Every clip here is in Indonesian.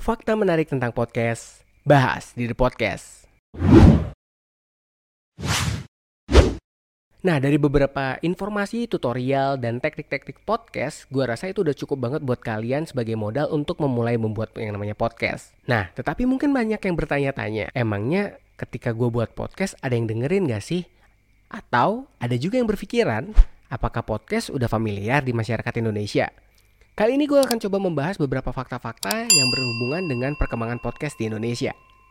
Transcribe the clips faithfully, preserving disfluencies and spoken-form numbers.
Fakta menarik tentang podcast, bahas di The Podcast. Nah, dari beberapa informasi, tutorial, dan teknik-teknik podcast, gue rasa itu udah cukup banget buat kalian sebagai modal untuk memulai membuat yang namanya podcast. Nah, tetapi mungkin banyak yang bertanya-tanya, emangnya ketika gue buat podcast ada yang dengerin gak sih? Atau ada juga yang berpikiran, apakah podcast udah familiar di masyarakat Indonesia? Kali ini gue akan coba membahas beberapa fakta-fakta yang berhubungan dengan perkembangan podcast di Indonesia.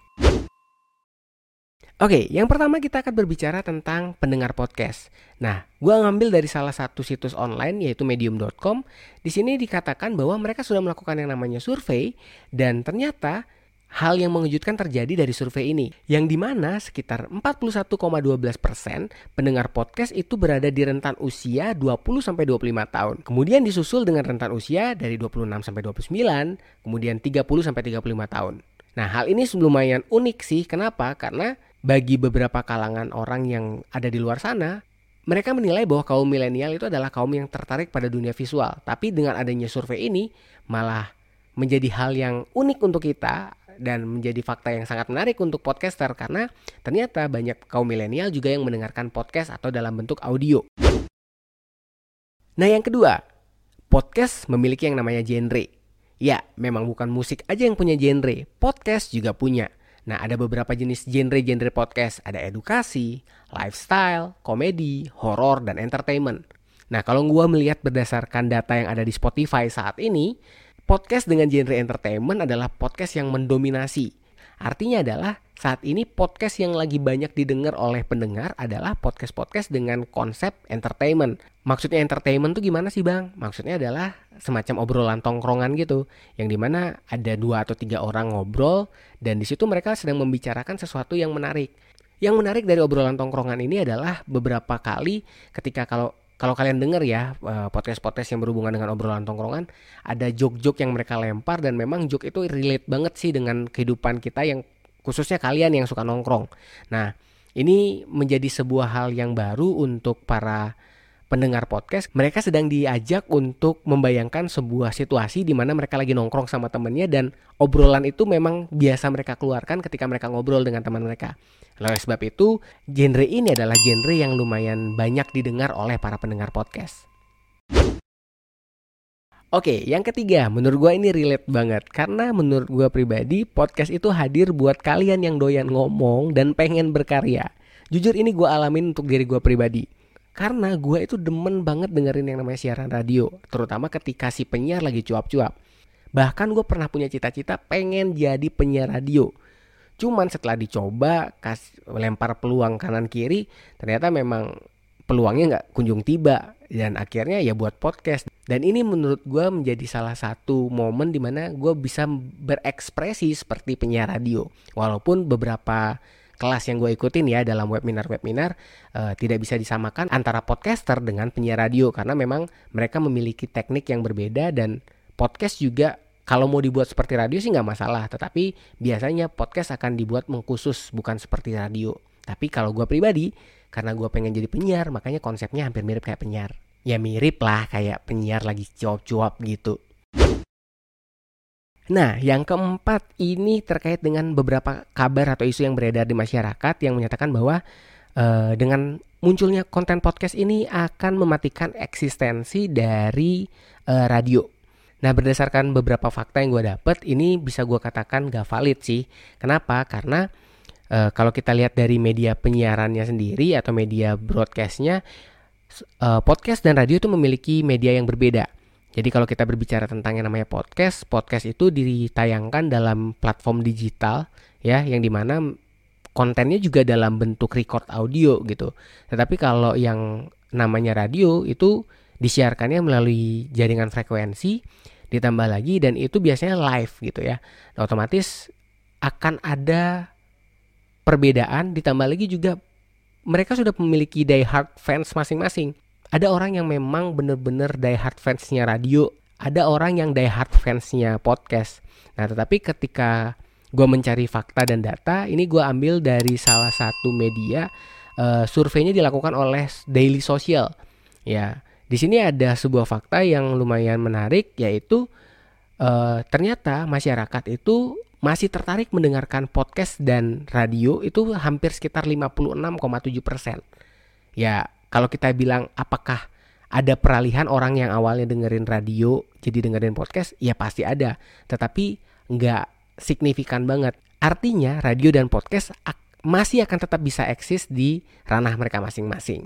Oke, yang pertama kita akan berbicara tentang pendengar podcast. Nah, gue ngambil dari salah satu situs online yaitu medium dot com. Di sini dikatakan bahwa mereka sudah melakukan yang namanya survei dan ternyata hal yang mengejutkan terjadi dari survei ini, yang dimana sekitar empat puluh satu koma satu dua persen pendengar podcast itu berada di rentan usia dua puluh sampai dua puluh lima tahun. Kemudian disusul dengan rentan usia dari dua puluh enam sampai dua puluh sembilan, kemudian tiga puluh sampai tiga puluh lima tahun. Nah, hal ini lumayan unik sih. Kenapa? Karena bagi beberapa kalangan orang yang ada di luar sana, mereka menilai bahwa kaum milenial itu adalah kaum yang tertarik pada dunia visual. Tapi dengan adanya survei ini malah menjadi hal yang unik untuk kita dan menjadi fakta yang sangat menarik untuk podcaster, karena ternyata banyak kaum milenial juga yang mendengarkan podcast atau dalam bentuk audio. Nah, yang kedua, podcast memiliki yang namanya genre. Ya, memang bukan musik aja yang punya genre, podcast juga punya. Nah, ada beberapa jenis genre-genre podcast. Ada edukasi, lifestyle, komedi, horor, dan entertainment. Nah, kalau gue melihat berdasarkan data yang ada di Spotify saat ini, podcast dengan genre entertainment adalah podcast yang mendominasi. Artinya adalah saat ini podcast yang lagi banyak didengar oleh pendengar adalah podcast-podcast dengan konsep entertainment. Maksudnya entertainment tuh gimana sih bang? Maksudnya adalah semacam obrolan tongkrongan gitu, yang dimana ada dua atau tiga orang ngobrol dan di situ mereka sedang membicarakan sesuatu yang menarik. Yang menarik dari obrolan tongkrongan ini adalah beberapa kali ketika kalau Kalau kalian dengar ya podcast-podcast yang berhubungan dengan obrolan tongkrongan, ada joke-joke yang mereka lempar dan memang joke itu relate banget sih dengan kehidupan kita, yang khususnya kalian yang suka nongkrong. Nah, ini menjadi sebuah hal yang baru untuk para pendengar podcast. Mereka sedang diajak untuk membayangkan sebuah situasi di mana mereka lagi nongkrong sama temennya dan obrolan itu memang biasa mereka keluarkan ketika mereka ngobrol dengan teman mereka. Oleh sebab itu, genre ini adalah genre yang lumayan banyak didengar oleh para pendengar podcast. Oke, yang ketiga, menurut gue ini relate banget. Karena menurut gue pribadi, podcast itu hadir buat kalian yang doyan ngomong dan pengen berkarya. Jujur ini gue alamin untuk diri gue pribadi. Karena gue itu demen banget dengerin yang namanya siaran radio, terutama ketika si penyiar lagi cuap-cuap. Bahkan gue pernah punya cita-cita pengen jadi penyiar radio. Cuman setelah dicoba, kasih lempar peluang kanan kiri, ternyata memang peluangnya gak kunjung tiba. Dan akhirnya ya buat podcast. Dan ini menurut gue menjadi salah satu momen dimana gue bisa berekspresi seperti penyiar radio. Walaupun beberapa kelas yang gue ikutin ya dalam webinar-webinar uh, tidak bisa disamakan antara podcaster dengan penyiar radio, karena memang mereka memiliki teknik yang berbeda. Dan podcast juga kalau mau dibuat seperti radio sih nggak masalah, tetapi biasanya podcast akan dibuat mengkhusus bukan seperti radio. Tapi kalau gue pribadi, karena gue pengen jadi penyiar, makanya konsepnya hampir mirip kayak penyiar. Ya mirip lah kayak penyiar lagi cuap-cuap gitu. Nah, yang keempat ini terkait dengan beberapa kabar atau isu yang beredar di masyarakat yang menyatakan bahwa uh, dengan munculnya konten podcast ini akan mematikan eksistensi dari uh, radio. Nah, berdasarkan beberapa fakta yang gue dapet, ini bisa gue katakan gak valid sih. Kenapa? Karena e, kalau kita lihat dari media penyiarannya sendiri atau media broadcastnya, e, podcast dan radio itu memiliki media yang berbeda. Jadi kalau kita berbicara tentang yang namanya podcast, podcast itu ditayangkan dalam platform digital ya, yang dimana kontennya juga dalam bentuk record audio gitu. Tetapi kalau yang namanya radio itu disiarkannya melalui jaringan frekuensi, ditambah lagi dan itu biasanya live gitu ya. Nah, otomatis akan ada perbedaan, ditambah lagi juga mereka sudah memiliki die hard fans masing-masing. Ada orang yang memang benar-benar die hard fansnya radio, ada orang yang die hard fansnya podcast. Nah, tetapi ketika gue mencari fakta dan data, ini gue ambil dari salah satu media, uh, surveinya dilakukan oleh Daily Social. Ya, di sini ada sebuah fakta yang lumayan menarik, yaitu uh, ternyata masyarakat itu masih tertarik mendengarkan podcast dan radio itu hampir sekitar lima puluh enam koma tujuh persen. Ya, kalau kita bilang apakah ada peralihan orang yang awalnya dengerin radio jadi dengerin podcast, ya pasti ada. Tetapi nggak signifikan banget. Artinya radio dan podcast ak- masih akan tetap bisa eksis di ranah mereka masing-masing.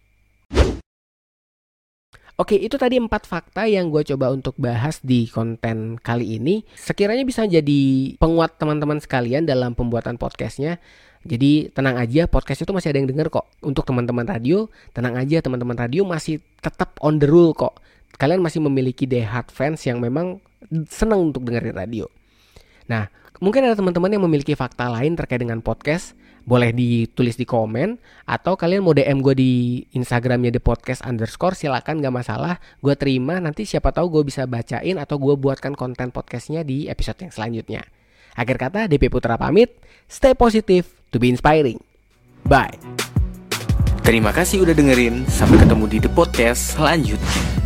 Oke, itu tadi empat fakta yang gue coba untuk bahas di konten kali ini. Sekiranya bisa jadi penguat teman-teman sekalian dalam pembuatan podcastnya. Jadi tenang aja, podcast itu masih ada yang denger kok. Untuk teman-teman radio, tenang aja, teman-teman radio masih tetap on the rule kok. Kalian masih memiliki diehard fans yang memang senang untuk dengerin radio. Nah, mungkin ada teman-teman yang memiliki fakta lain terkait dengan podcast. Boleh ditulis di komen, atau kalian mau D M gue di Instagramnya The Podcast underscore, silakan, gak masalah. Gue terima, nanti siapa tahu gue bisa bacain atau gue buatkan konten podcastnya di episode yang selanjutnya. Akhir kata, D P Putra pamit. Stay positive to be inspiring. Bye. Terima kasih udah dengerin. Sampai ketemu di The Podcast selanjutnya.